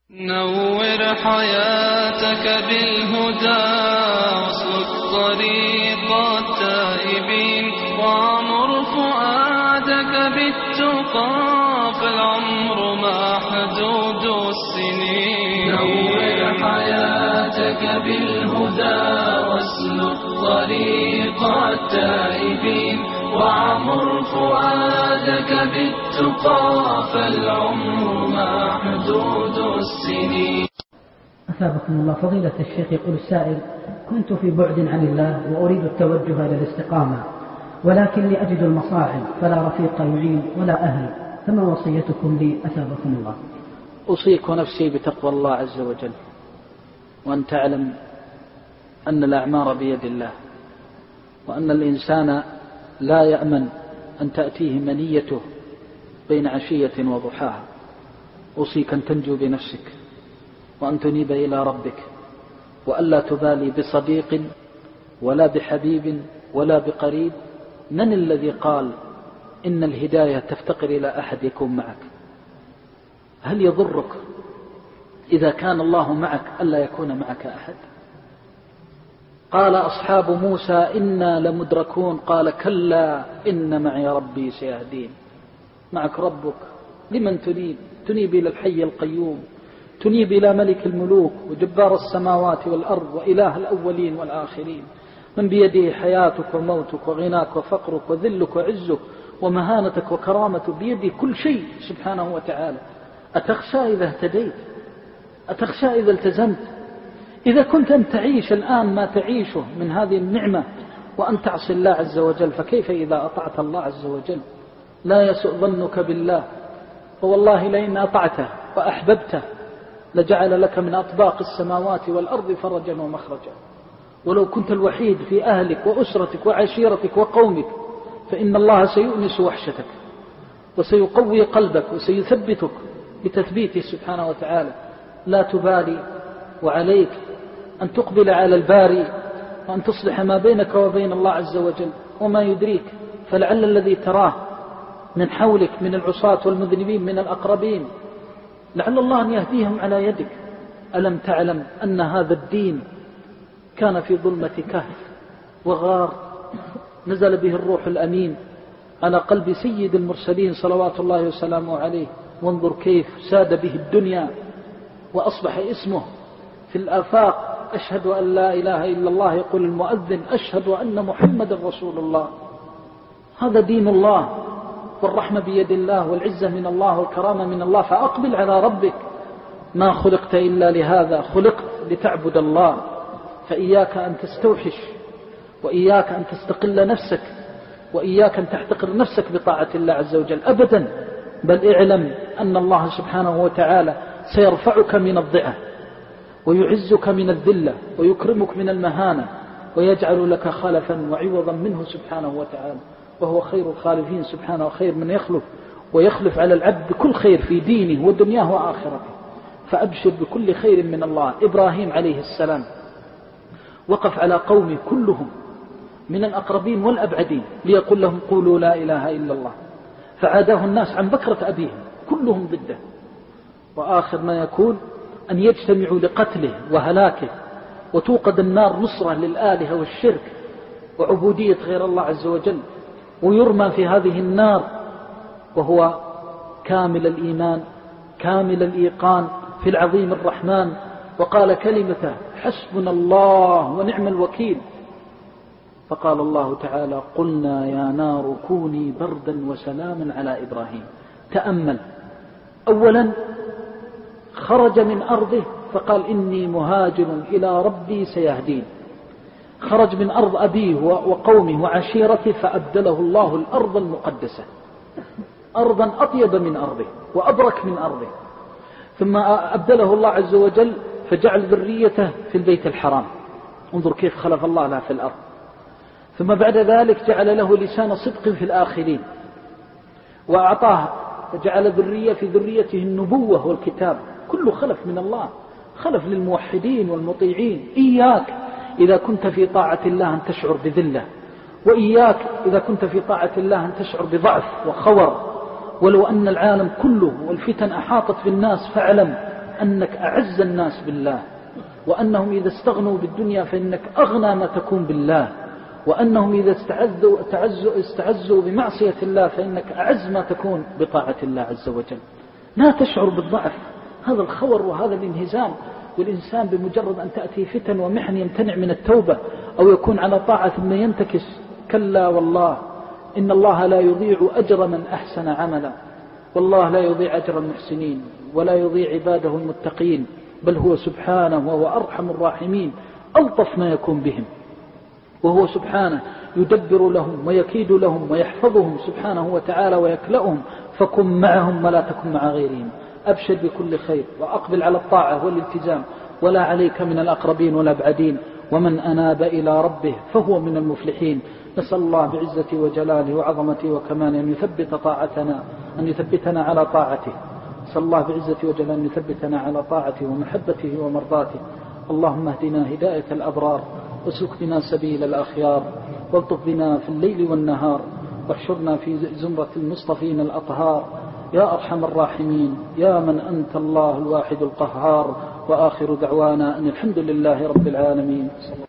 نور حياتك بالهدى واسلك طريق التائبين وعمر فؤادك بالتقى فالعمر محدود السنين. نور حياتك بالهدى واسلك طريق التائبين وعمر فؤادك بالتقى فالعمر محدود السنين. أثابكم الله. فضيلة الشيخ، يقول السائل: كنت في بعد عن الله وأريد التوجه إلى الاستقامة، ولكني أجد المصاعب فلا رفيق يعين ولا أهل، فما وصيتكم لي أثابكم الله؟ أوصيك ونفسي بتقوى الله عز وجل، وأن تعلم أن الأعمار بيد الله، وأن الإنسان لا يأمن أن تأتيه منيته بين عشية وضحاها. أوصيك أن تنجو بنفسك، وأن تنيب إلى ربك، وألا تبالي بصديق ولا بحبيب ولا بقريب. من الذي قال إن الهداية تفتقر إلى أحد يكون معك؟ هل يضرك إذا كان الله معك ألا يكون معك أحد؟ قال أصحاب موسى: إنا لمدركون. قال: كلا إن معي ربي سيهدين. معك ربك. لمن تنيب؟ تنيب إلى الحي القيوم، تنيب إلى ملك الملوك وجبار السماوات والأرض وإله الأولين والآخرين، من بيده حياتك وموتك وغناك وفقرك وذلك وعزك ومهانتك وكرامتك، بيده كل شيء سبحانه وتعالى. أتخشى إذا اهتديت؟ أتخشى إذا التزمت؟ إذا كنت أن تعيش الآن ما تعيشه من هذه النعمة وأن تعصي الله عز وجل، فكيف إذا أطعت الله عز وجل؟ لا يسوء ظنك بالله، فوالله لئن أطعته وأحببته لجعل لك من أطباق السماوات والأرض فرجا ومخرجا. ولو كنت الوحيد في أهلك وأسرتك وعشيرتك وقومك فإن الله سيؤنس وحشتك وسيقوي قلبك وسيثبتك بتثبيته سبحانه وتعالى. لا تبالي، وعليك أن تقبل على الباري وأن تصلح ما بينك وبين الله عز وجل. وما يدريك، فلعل الذي تراه من حولك من العصاة والمذنبين من الأقربين لعل الله أن يهديهم على يدك. ألم تعلم أن هذا الدين كان في ظلمة كهف وغار، نزل به الروح الأمين على قلب سيد المرسلين صلوات الله وسلامه عليه، وانظر كيف ساد به الدنيا وأصبح اسمه في الآفاق. أشهد أن لا إله إلا الله، يقول المؤذن: أشهد أن محمد رسول الله. هذا دين الله، والرحمة بيد الله، والعزة من الله، والكرامة من الله. فأقبل على ربك. ما خلقت إلا لهذا، خلقت لتعبد الله. فإياك أن تستوحش، وإياك أن تستقل نفسك، وإياك أن تحتقر نفسك بطاعة الله عز وجل أبدا. بل اعلم أن الله سبحانه وتعالى سيرفعك من الضعة، ويعزك من الذلة، ويكرمك من المهانة، ويجعل لك خلفا وعوضا منه سبحانه وتعالى. وهو خير الخالفين سبحانه، وخير من يخلف، ويخلف على العبد بكل خير في دينه ودنياه وآخرته. فأبشر بكل خير من الله. إبراهيم عليه السلام وقف على قومه كلهم من الأقربين والأبعدين ليقول لهم: قولوا لا إله إلا الله. فعاداه الناس عن بكرة أبيهم كلهم ضده، وآخر ما يكون أن يجتمعوا لقتله وهلاكه، وتوقد النار نصرة للآلهة والشرك وعبودية غير الله عز وجل، ويرمى في هذه النار وهو كامل الإيمان كامل الإيقان في العظيم الرحمن. وقال كلمته: حسبنا الله ونعم الوكيل. فقال الله تعالى: قلنا يا نار كوني بردا وسلاما على إبراهيم. تأمل، أولا خرج من أرضه فقال: إني مهاجر إلى ربي سيهدين. خرج من أرض أبيه وقومه وعشيرته فأبدله الله الأرض المقدسة، أرضا أطيب من أرضه وأبرك من أرضه. ثم أبدله الله عز وجل فجعل ذريته في البيت الحرام. انظر كيف خلف الله له في الأرض. ثم بعد ذلك جعل له لسان صدق في الآخرين، وأعطاه فجعل ذرية في ذريته النبوة والكتاب. كله خلف من الله، خلف للموحدين والمطيعين. إياك إذا كنت في طاعة الله أن تشعر بذلة، وإياك إذا كنت في طاعة الله أن تشعر بضعف وخور. ولو أن العالم كله والفتن أحاطت بالناس فاعلم أنك أعز الناس بالله، وأنهم إذا استغنوا بالدنيا فإنك أغنى ما تكون بالله، وأنهم إذا استعزوا بمعصية الله فإنك أعز ما تكون بطاعة الله عز وجل. لا تشعر بالضعف، هذا الخور وهذا الانهزام. والإنسان بمجرد أن تأتي فتن ومحن يمتنع من التوبة أو يكون على طاعة ثم ينتكس، كلا والله إن الله لا يضيع أجر من أحسن عملا، والله لا يضيع أجر المحسنين ولا يضيع عباده المتقين، بل هو سبحانه وهو أرحم الراحمين ألطف ما يكون بهم، وهو سبحانه يدبر لهم ويكيد لهم ويحفظهم سبحانه وتعالى ويكلأهم، فكن معهم ولا تكن مع غيرهم. أبشر بكل خير وأقبل على الطاعة والالتزام، ولا عليك من الأقربين ولا بعدين، ومن أناب إلى ربه فهو من المفلحين. نسأل الله بعزته وجلاله وعظمته وكماله أن يثبت طاعتنا، أن يثبتنا على طاعته. نسأل الله بعزته وجلاله أن يثبتنا على طاعته ومحبته ومرضاته. اللهم اهدنا هداية الأبرار، واسلك بنا سبيل الأخيار، والطف بنا في الليل والنهار، واحشرنا في زمرة المصطفين الأطهار، يا أرحم الراحمين، يا من أنت الله الواحد القهار. وآخر دعوانا أن الحمد لله رب العالمين.